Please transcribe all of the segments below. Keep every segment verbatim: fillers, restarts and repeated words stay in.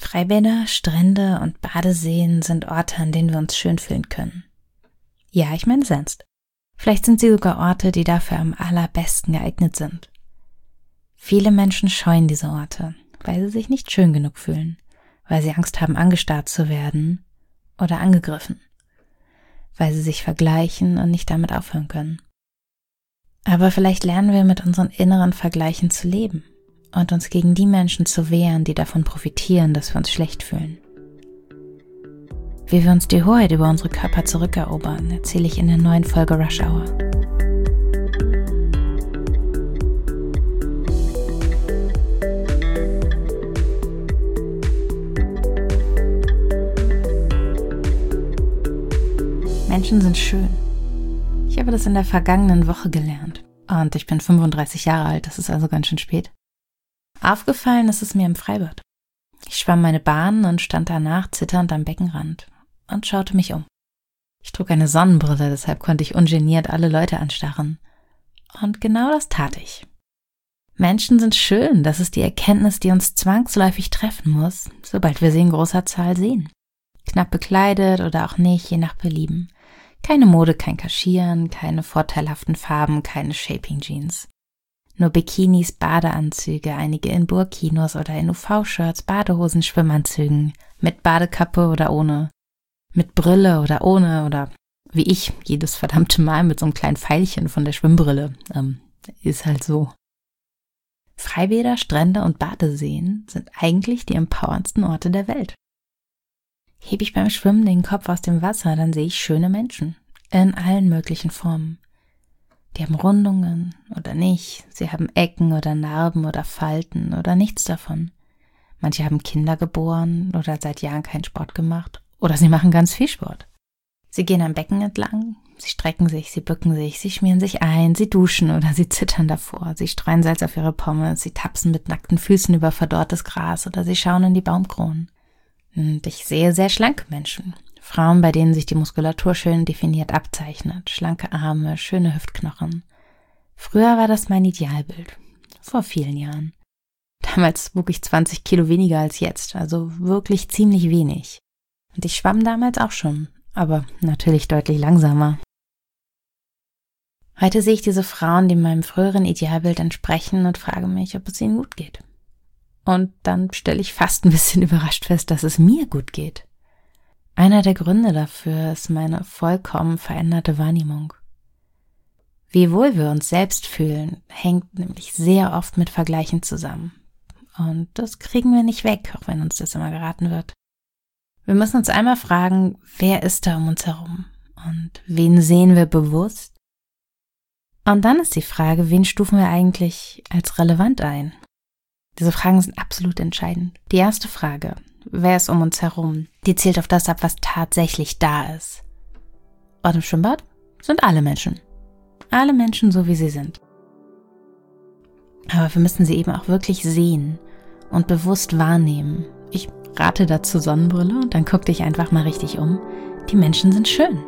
Freibäder, Strände und Badeseen sind Orte, an denen wir uns schön fühlen können. Ja, ich meine es ernst. Vielleicht sind sie sogar Orte, die dafür am allerbesten geeignet sind. Viele Menschen scheuen diese Orte, weil sie sich nicht schön genug fühlen, weil sie Angst haben, angestarrt zu werden oder angegriffen, weil sie sich vergleichen und nicht damit aufhören können. Aber vielleicht lernen wir mit unseren inneren Vergleichen zu leben und uns gegen die Menschen zu wehren, die davon profitieren, dass wir uns schlecht fühlen. Wie wir uns die Hoheit über unsere Körper zurückerobern, erzähle ich in der neuen Folge Rush Hour. Menschen sind schön. Ich habe das in der vergangenen Woche gelernt. Und ich bin fünfunddreißig Jahre alt, das ist also ganz schön spät. Aufgefallen ist es mir im Freibad. Ich schwamm meine Bahn und stand danach zitternd am Beckenrand und schaute mich um. Ich trug eine Sonnenbrille, deshalb konnte ich ungeniert alle Leute anstarren. Und genau das tat ich. Menschen sind schön, das ist die Erkenntnis, die uns zwangsläufig treffen muss, sobald wir sie in großer Zahl sehen. Knapp bekleidet oder auch nicht, je nach Belieben. Keine Mode, kein Kaschieren, keine vorteilhaften Farben, keine Shaping Jeans. Nur Bikinis, Badeanzüge, einige in Burkinos oder in U V-Shirts, Badehosen, Schwimmanzügen, mit Badekappe oder ohne, mit Brille oder ohne oder wie ich, jedes verdammte Mal mit so einem kleinen Pfeilchen von der Schwimmbrille. Ähm, ist halt so. Freibäder, Strände und Badeseen sind eigentlich die empowerndsten Orte der Welt. Hebe ich beim Schwimmen den Kopf aus dem Wasser, dann sehe ich schöne Menschen in allen möglichen Formen. Die haben Rundungen oder nicht, sie haben Ecken oder Narben oder Falten oder nichts davon. Manche haben Kinder geboren oder seit Jahren keinen Sport gemacht oder sie machen ganz viel Sport. Sie gehen am Becken entlang, sie strecken sich, sie bücken sich, sie schmieren sich ein, sie duschen oder sie zittern davor, sie streuen Salz auf ihre Pommes, sie tapsen mit nackten Füßen über verdorrtes Gras oder sie schauen in die Baumkronen. Und ich sehe sehr schlanke Menschen. Frauen, bei denen sich die Muskulatur schön definiert abzeichnet. Schlanke Arme, schöne Hüftknochen. Früher war das mein Idealbild. Vor vielen Jahren. Damals wog ich zwanzig Kilo weniger als jetzt. Also wirklich ziemlich wenig. Und ich schwamm damals auch schon. Aber natürlich deutlich langsamer. Heute sehe ich diese Frauen, die meinem früheren Idealbild entsprechen und frage mich, ob es ihnen gut geht. Und dann stelle ich fast ein bisschen überrascht fest, dass es mir gut geht. Einer der Gründe dafür ist meine vollkommen veränderte Wahrnehmung. Wie wohl wir uns selbst fühlen, hängt nämlich sehr oft mit Vergleichen zusammen. Und das kriegen wir nicht weg, auch wenn uns das immer geraten wird. Wir müssen uns einmal fragen, wer ist da um uns herum? Und wen sehen wir bewusst? Und dann ist die Frage, wen stufen wir eigentlich als relevant ein? Diese Fragen sind absolut entscheidend. Die erste Frage, wer ist um uns herum, die zielt auf das ab, was tatsächlich da ist. Und im Schwimmbad sind alle Menschen. Alle Menschen so, wie sie sind. Aber wir müssen sie eben auch wirklich sehen und bewusst wahrnehmen. Ich rate dazu Sonnenbrille und dann guck dich einfach mal richtig um. Die Menschen sind schön.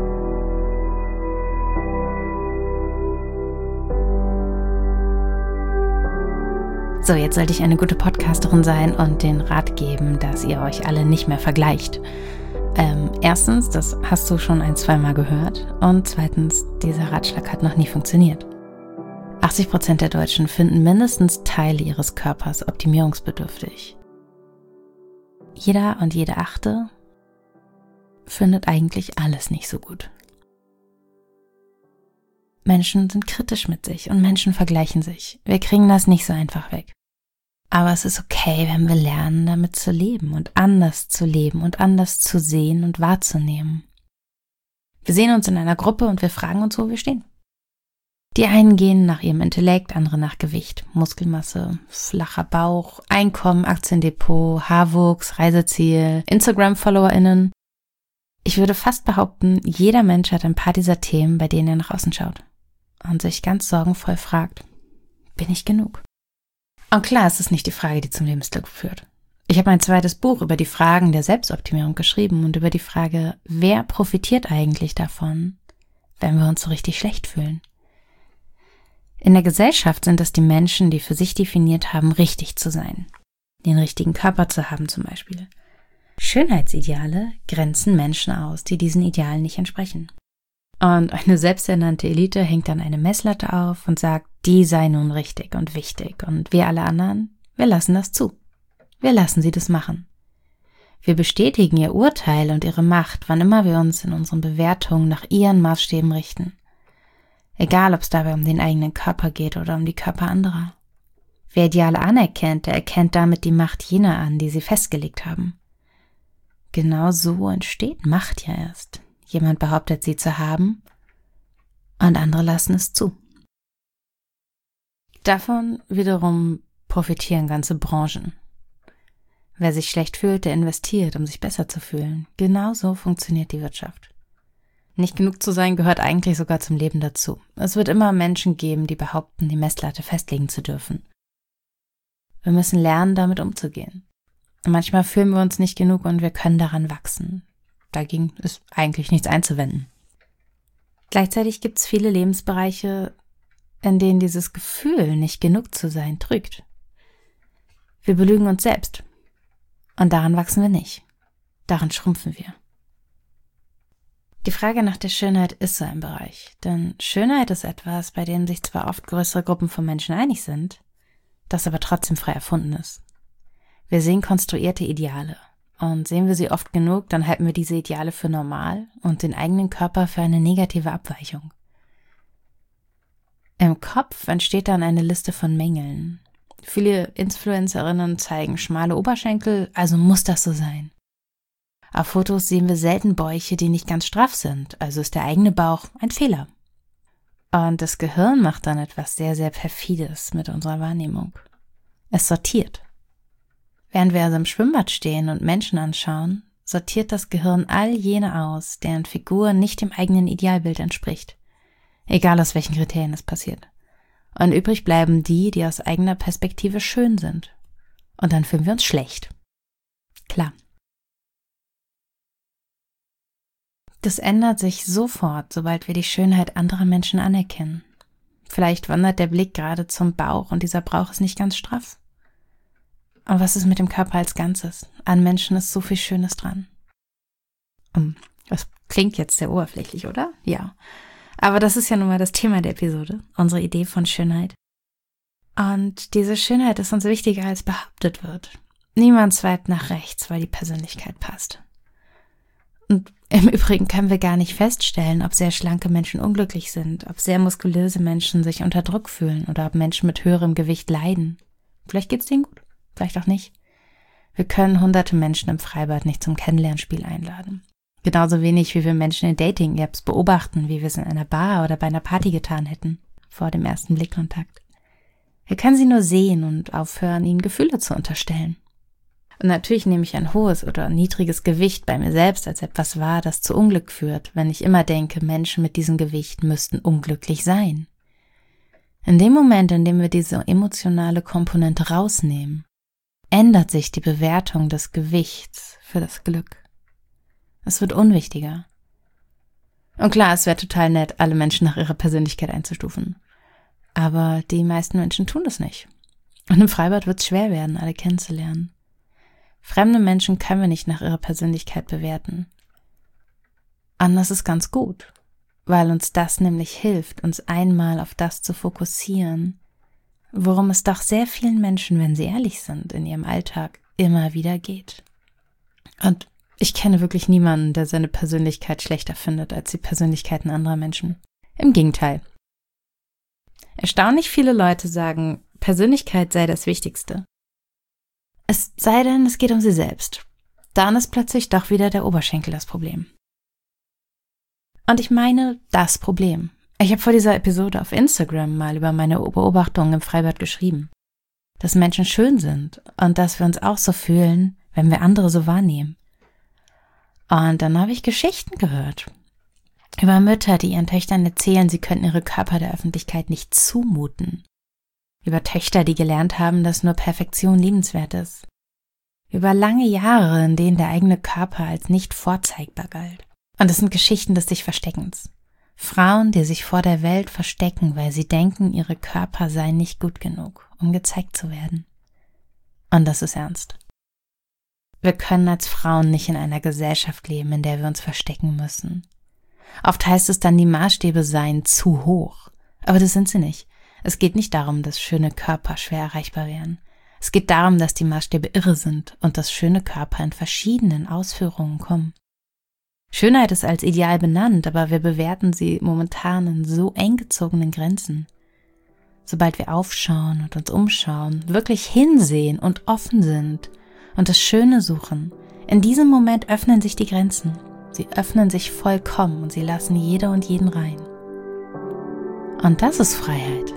So, jetzt sollte ich eine gute Podcasterin sein und den Rat geben, dass ihr euch alle nicht mehr vergleicht. Ähm, erstens, das hast du schon ein, zweimal gehört. Und zweitens, dieser Ratschlag hat noch nie funktioniert. achtzig Prozent der Deutschen finden mindestens Teile ihres Körpers optimierungsbedürftig. Jeder und jede Achte findet eigentlich alles nicht so gut. Menschen sind kritisch mit sich und Menschen vergleichen sich. Wir kriegen das nicht so einfach weg. Aber es ist okay, wenn wir lernen, damit zu leben und anders zu leben und anders zu sehen und wahrzunehmen. Wir sehen uns in einer Gruppe und wir fragen uns, wo wir stehen. Die einen gehen nach ihrem Intellekt, andere nach Gewicht, Muskelmasse, flacher Bauch, Einkommen, Aktiendepot, Haarwuchs, Reiseziel, Instagram-FollowerInnen. Ich würde fast behaupten, jeder Mensch hat ein paar dieser Themen, bei denen er nach außen schaut und sich ganz sorgenvoll fragt, bin ich genug? Und klar, es ist nicht die Frage, die zum Lebensglück führt. Ich habe mein zweites Buch über die Fragen der Selbstoptimierung geschrieben und über die Frage, wer profitiert eigentlich davon, wenn wir uns so richtig schlecht fühlen? In der Gesellschaft sind es die Menschen, die für sich definiert haben, richtig zu sein. den richtigen Körper zu haben zum Beispiel. Schönheitsideale grenzen Menschen aus, die diesen Idealen nicht entsprechen. Und eine selbsternannte Elite hängt dann eine Messlatte auf und sagt, die sei nun richtig und wichtig und wir alle anderen, wir lassen das zu. Wir lassen sie das machen. Wir bestätigen ihr Urteil und ihre Macht, wann immer wir uns in unseren Bewertungen nach ihren Maßstäben richten. Egal, ob es dabei um den eigenen Körper geht oder um die Körper anderer. Wer Ideale anerkennt, der erkennt damit die Macht jener an, die sie festgelegt haben. Genau so entsteht Macht ja erst. Jemand behauptet, sie zu haben und andere lassen es zu. Davon wiederum profitieren ganze Branchen. Wer sich schlecht fühlt, der investiert, um sich besser zu fühlen. Genauso funktioniert die Wirtschaft. Nicht genug zu sein gehört eigentlich sogar zum Leben dazu. Es wird immer Menschen geben, die behaupten, die Messlatte festlegen zu dürfen. Wir müssen lernen, damit umzugehen. Manchmal fühlen wir uns nicht genug und wir können daran wachsen. Dagegen ist eigentlich nichts einzuwenden. Gleichzeitig gibt es viele Lebensbereiche, in denen dieses Gefühl, nicht genug zu sein, trügt. Wir belügen uns selbst. Und daran wachsen wir nicht. Daran schrumpfen wir. Die Frage nach der Schönheit ist so ein Bereich. Denn Schönheit ist etwas, bei dem sich zwar oft größere Gruppen von Menschen einig sind, das aber trotzdem frei erfunden ist. Wir sehen konstruierte Ideale. Und sehen wir sie oft genug, dann halten wir diese Ideale für normal und den eigenen Körper für eine negative Abweichung. Im Kopf entsteht dann eine Liste von Mängeln. Viele Influencerinnen zeigen schmale Oberschenkel, also muss das so sein. Auf Fotos sehen wir selten Bäuche, die nicht ganz straff sind, also ist der eigene Bauch ein Fehler. Und das Gehirn macht dann etwas sehr, sehr Perfides mit unserer Wahrnehmung. Es sortiert. Während wir also im Schwimmbad stehen und Menschen anschauen, sortiert das Gehirn all jene aus, deren Figur nicht dem eigenen Idealbild entspricht. Egal aus welchen Kriterien es passiert. Und übrig bleiben die, die aus eigener Perspektive schön sind. Und dann fühlen wir uns schlecht. Klar. Das ändert sich sofort, sobald wir die Schönheit anderer Menschen anerkennen. Vielleicht wandert der Blick gerade zum Bauch und dieser Bauch ist nicht ganz straff. Aber was ist mit dem Körper als Ganzes? An Menschen ist so viel Schönes dran. Das klingt jetzt sehr oberflächlich, oder? Ja. Aber das ist ja nun mal das Thema der Episode, unsere Idee von Schönheit. Und diese Schönheit ist uns wichtiger, als behauptet wird. Niemand swipet nach rechts, weil die Persönlichkeit passt. Und im Übrigen können wir gar nicht feststellen, ob sehr schlanke Menschen unglücklich sind, ob sehr muskulöse Menschen sich unter Druck fühlen oder ob Menschen mit höherem Gewicht leiden. Vielleicht geht's denen gut, vielleicht auch nicht. Wir können hunderte Menschen im Freibad nicht zum Kennenlernspiel einladen. Genauso wenig, wie wir Menschen in Dating-Apps beobachten, wie wir es in einer Bar oder bei einer Party getan hätten, vor dem ersten Blickkontakt. Wir können sie nur sehen und aufhören, ihnen Gefühle zu unterstellen. Und natürlich nehme ich ein hohes oder niedriges Gewicht bei mir selbst als etwas wahr, das zu Unglück führt, wenn ich immer denke, Menschen mit diesem Gewicht müssten unglücklich sein. In dem Moment, in dem wir diese emotionale Komponente rausnehmen, ändert sich die Bewertung des Gewichts für das Glück. Es wird unwichtiger. Und klar, es wäre total nett, alle Menschen nach ihrer Persönlichkeit einzustufen. Aber die meisten Menschen tun das nicht. Und im Freibad wird es schwer werden, alle kennenzulernen. Fremde Menschen können wir nicht nach ihrer Persönlichkeit bewerten. Und das ist ganz gut, weil uns das nämlich hilft, uns einmal auf das zu fokussieren, worum es doch sehr vielen Menschen, wenn sie ehrlich sind, in ihrem Alltag immer wieder geht. Und ich kenne wirklich niemanden, der seine Persönlichkeit schlechter findet als die Persönlichkeiten anderer Menschen. Im Gegenteil. Erstaunlich viele Leute sagen, Persönlichkeit sei das Wichtigste. Es sei denn, es geht um sie selbst. Dann ist plötzlich doch wieder der Oberschenkel das Problem. Und ich meine das Problem. Ich habe vor dieser Episode auf Instagram mal über meine Beobachtungen im Freibad geschrieben. Dass Menschen schön sind und dass wir uns auch so fühlen, wenn wir andere so wahrnehmen. Und dann habe ich Geschichten gehört. Über Mütter, die ihren Töchtern erzählen, sie könnten ihre Körper der Öffentlichkeit nicht zumuten. Über Töchter, die gelernt haben, dass nur Perfektion liebenswert ist. Über lange Jahre, in denen der eigene Körper als nicht vorzeigbar galt. Und es sind Geschichten des sich Versteckens. Frauen, die sich vor der Welt verstecken, weil sie denken, ihre Körper seien nicht gut genug, um gezeigt zu werden. Und das ist ernst. Wir können als Frauen nicht in einer Gesellschaft leben, in der wir uns verstecken müssen. Oft heißt es dann, die Maßstäbe seien zu hoch. Aber das sind sie nicht. Es geht nicht darum, dass schöne Körper schwer erreichbar wären. Es geht darum, dass die Maßstäbe irre sind und dass schöne Körper in verschiedenen Ausführungen kommen. Schönheit ist als Ideal benannt, aber wir bewerten sie momentan in so eng gezogenen Grenzen. Sobald wir aufschauen und uns umschauen, wirklich hinsehen und offen sind und das Schöne suchen, in diesem Moment öffnen sich die Grenzen. Sie öffnen sich vollkommen und sie lassen jede und jeden rein. Und das ist Freiheit.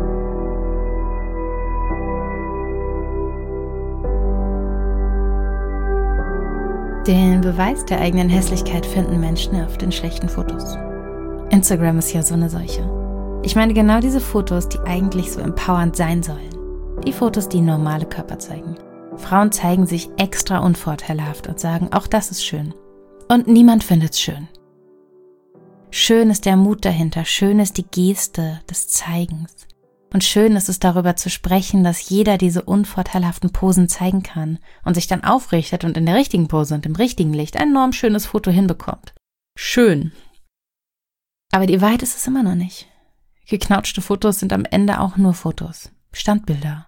Den Beweis der eigenen Hässlichkeit finden Menschen auf den schlechten Fotos. Instagram ist ja so eine Seuche. Ich meine genau diese Fotos, die eigentlich so empowernd sein sollen. Die Fotos, die normale Körper zeigen. Frauen zeigen sich extra unvorteilhaft und sagen, auch das ist schön. Und niemand findet's schön. Schön ist der Mut dahinter, schön ist die Geste des Zeigens. Und schön ist es darüber zu sprechen, dass jeder diese unvorteilhaften Posen zeigen kann und sich dann aufrichtet und in der richtigen Pose und im richtigen Licht ein enorm schönes Foto hinbekommt. Schön. Aber die Wahrheit ist es immer noch nicht. Geknautschte Fotos sind am Ende auch nur Fotos, Standbilder.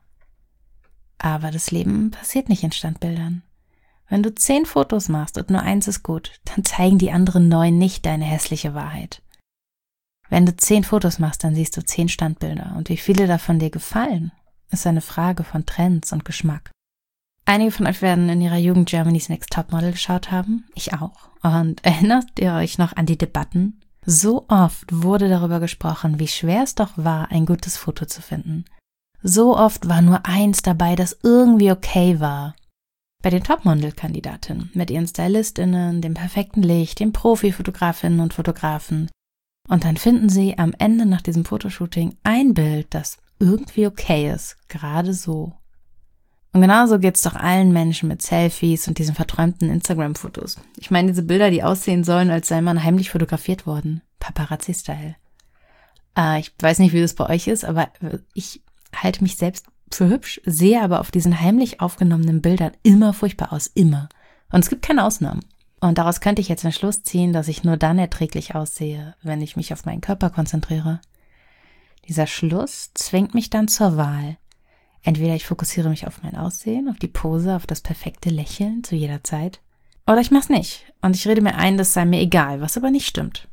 Aber das Leben passiert nicht in Standbildern. Wenn du zehn Fotos machst und nur eins ist gut, dann zeigen die anderen neun nicht deine hässliche Wahrheit. Wenn du zehn Fotos machst, dann siehst du zehn Standbilder. Und wie viele davon dir gefallen, ist eine Frage von Trends und Geschmack. Einige von euch werden in ihrer Jugend Germany's Next Topmodel geschaut haben. Ich auch. Und erinnert ihr euch noch an die Debatten? So oft wurde darüber gesprochen, wie schwer es doch war, ein gutes Foto zu finden. So oft war nur eins dabei, das irgendwie okay war. Bei den Topmodel-Kandidatinnen mit ihren StylistInnen, dem perfekten Licht, den Profi-Fotografinnen und Fotografen. Und dann finden sie am Ende nach diesem Fotoshooting ein Bild, das irgendwie okay ist, gerade so. Und genauso geht's doch allen Menschen mit Selfies und diesen verträumten Instagram-Fotos. Ich meine, diese Bilder, die aussehen sollen, als sei man heimlich fotografiert worden. Paparazzi-Style. Äh, ich weiß nicht, wie das bei euch ist, aber ich halte mich selbst für hübsch, sehe aber auf diesen heimlich aufgenommenen Bildern immer furchtbar aus, immer. Und es gibt keine Ausnahmen. Und daraus könnte ich jetzt den Schluss ziehen, dass ich nur dann erträglich aussehe, wenn ich mich auf meinen Körper konzentriere. Dieser Schluss zwingt mich dann zur Wahl. Entweder ich fokussiere mich auf mein Aussehen, auf die Pose, auf das perfekte Lächeln zu jeder Zeit, oder ich mach's nicht und ich rede mir ein, das sei mir egal, was aber nicht stimmt.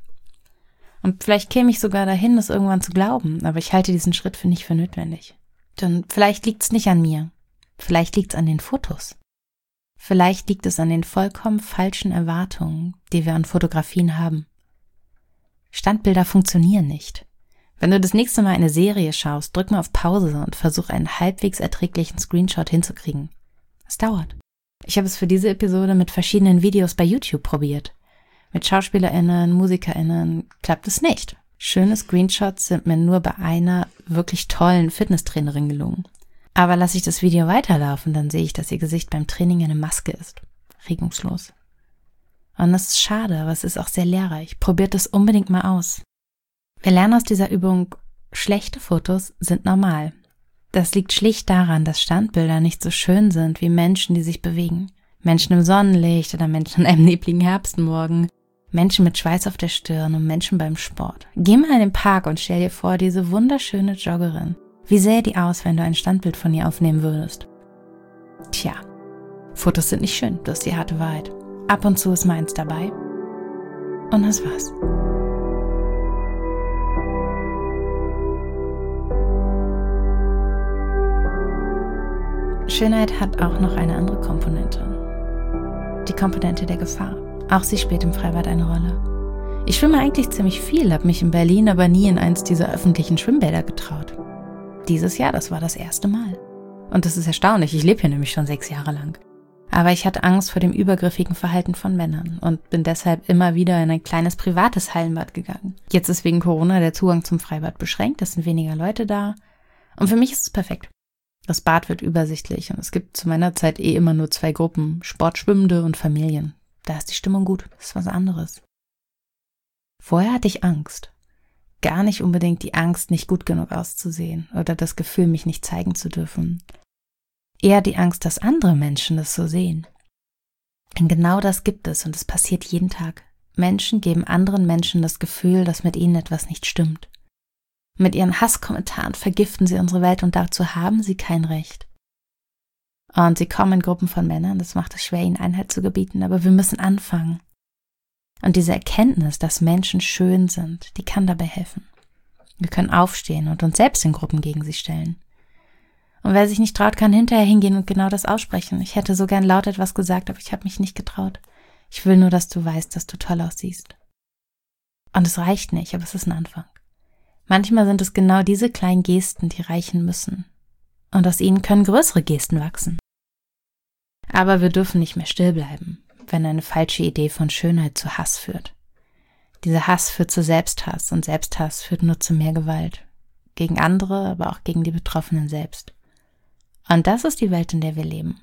Und vielleicht käme ich sogar dahin, das irgendwann zu glauben, aber ich halte diesen Schritt für nicht für notwendig. Denn vielleicht liegt's nicht an mir, vielleicht liegt's an den Fotos. Vielleicht liegt es an den vollkommen falschen Erwartungen, die wir an Fotografien haben. Standbilder funktionieren nicht. Wenn du das nächste Mal eine Serie schaust, drück mal auf Pause und versuch einen halbwegs erträglichen Screenshot hinzukriegen. Es dauert. Ich habe es für diese Episode mit verschiedenen Videos bei YouTube probiert. Mit SchauspielerInnen, MusikerInnen klappt es nicht. Schöne Screenshots sind mir nur bei einer wirklich tollen Fitnesstrainerin gelungen. Aber lasse ich das Video weiterlaufen, dann sehe ich, dass ihr Gesicht beim Training eine Maske ist. Regungslos. Und das ist schade, aber es ist auch sehr lehrreich. Probiert es unbedingt mal aus. Wir lernen aus dieser Übung, schlechte Fotos sind normal. Das liegt schlicht daran, dass Standbilder nicht so schön sind wie Menschen, die sich bewegen. Menschen im Sonnenlicht oder Menschen an einem nebligen Herbstmorgen. Menschen mit Schweiß auf der Stirn und Menschen beim Sport. Geh mal in den Park und stell dir vor, diese wunderschöne Joggerin. Wie sähe die aus, wenn du ein Standbild von ihr aufnehmen würdest? Tja, Fotos sind nicht schön, das ist die harte Wahrheit. Ab und zu ist meins dabei. Und das war's. Schönheit hat auch noch eine andere Komponente. Die Komponente der Gefahr. Auch sie spielt im Freibad eine Rolle. Ich schwimme eigentlich ziemlich viel, habe mich in Berlin aber nie in eins dieser öffentlichen Schwimmbäder getraut. Dieses Jahr, das war das erste Mal. Und das ist erstaunlich, ich lebe hier nämlich schon sechs Jahre lang. Aber ich hatte Angst vor dem übergriffigen Verhalten von Männern und bin deshalb immer wieder in ein kleines privates Hallenbad gegangen. Jetzt ist wegen Corona der Zugang zum Freibad beschränkt, es sind weniger Leute da. Und für mich ist es perfekt. Das Bad wird übersichtlich und es gibt zu meiner Zeit eh immer nur zwei Gruppen, Sportschwimmende und Familien. Da ist die Stimmung gut, das ist was anderes. Vorher hatte ich Angst. Gar nicht unbedingt die Angst, nicht gut genug auszusehen oder das Gefühl, mich nicht zeigen zu dürfen. eher die Angst, dass andere Menschen das so sehen. Denn genau das gibt es und es passiert jeden Tag. Menschen geben anderen Menschen das Gefühl, dass mit ihnen etwas nicht stimmt. Mit ihren Hasskommentaren vergiften sie unsere Welt und dazu haben sie kein Recht. Und sie kommen in Gruppen von Männern, das macht es schwer, ihnen Einhalt zu gebieten, aber wir müssen anfangen. Und diese Erkenntnis, dass Menschen schön sind, die kann dabei helfen. Wir können aufstehen und uns selbst in Gruppen gegen sie stellen. Und wer sich nicht traut, kann hinterher hingehen und genau das aussprechen. Ich hätte so gern laut etwas gesagt, aber ich habe mich nicht getraut. Ich will nur, dass du weißt, dass du toll aussiehst. Und es reicht nicht, aber es ist ein Anfang. Manchmal sind es genau diese kleinen Gesten, die reichen müssen. Und aus ihnen können größere Gesten wachsen. Aber wir dürfen nicht mehr still bleiben, wenn eine falsche Idee von Schönheit zu Hass führt. Dieser Hass führt zu Selbsthass und Selbsthass führt nur zu mehr Gewalt. Gegen andere, aber auch gegen die Betroffenen selbst. Und das ist die Welt, in der wir leben.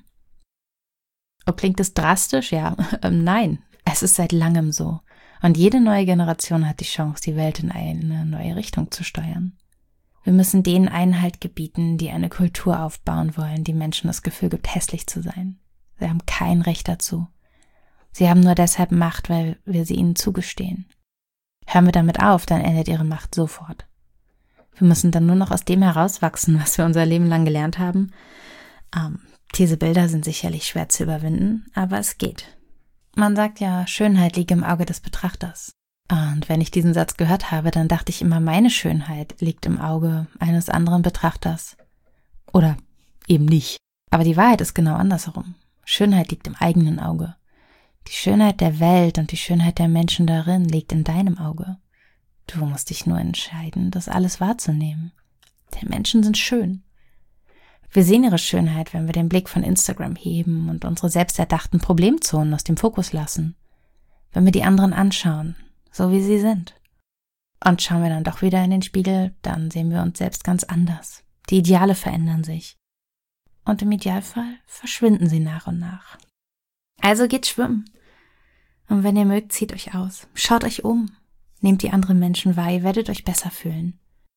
Und klingt es drastisch? Ja, ähm, nein, es ist seit langem so. Und jede neue Generation hat die Chance, die Welt in eine neue Richtung zu steuern. Wir müssen denen Einhalt gebieten, die eine Kultur aufbauen wollen, die Menschen das Gefühl gibt, hässlich zu sein. Sie haben kein Recht dazu. Sie haben nur deshalb Macht, weil wir sie ihnen zugestehen. Hören wir damit auf, dann endet ihre Macht sofort. Wir müssen dann nur noch aus dem herauswachsen, was wir unser Leben lang gelernt haben. Ähm, diese Bilder sind sicherlich schwer zu überwinden, aber es geht. Man sagt ja, Schönheit liegt im Auge des Betrachters. Und wenn ich diesen Satz gehört habe, dann dachte ich immer, meine Schönheit liegt im Auge eines anderen Betrachters. Oder eben nicht. Aber die Wahrheit ist genau andersherum. Schönheit liegt im eigenen Auge. Die Schönheit der Welt und die Schönheit der Menschen darin liegt in deinem Auge. Du musst dich nur entscheiden, das alles wahrzunehmen. Denn Menschen sind schön. Wir sehen ihre Schönheit, wenn wir den Blick von Instagram heben und unsere selbsterdachten Problemzonen aus dem Fokus lassen. Wenn wir die anderen anschauen, so wie sie sind. Und schauen wir dann doch wieder in den Spiegel, dann sehen wir uns selbst ganz anders. Die Ideale verändern sich. Und im Idealfall verschwinden sie nach und nach. Also geht schwimmen. Und wenn ihr mögt, zieht euch aus. Schaut euch um. Nehmt die anderen Menschen wahr, ihr werdet euch besser fühlen.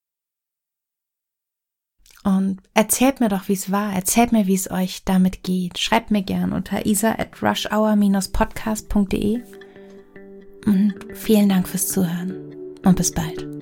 Und erzählt mir doch, wie es war. Erzählt mir, wie es euch damit geht. Schreibt mir gern unter isa at rushhour dash podcast punkt de. Und vielen Dank fürs Zuhören. Und bis bald.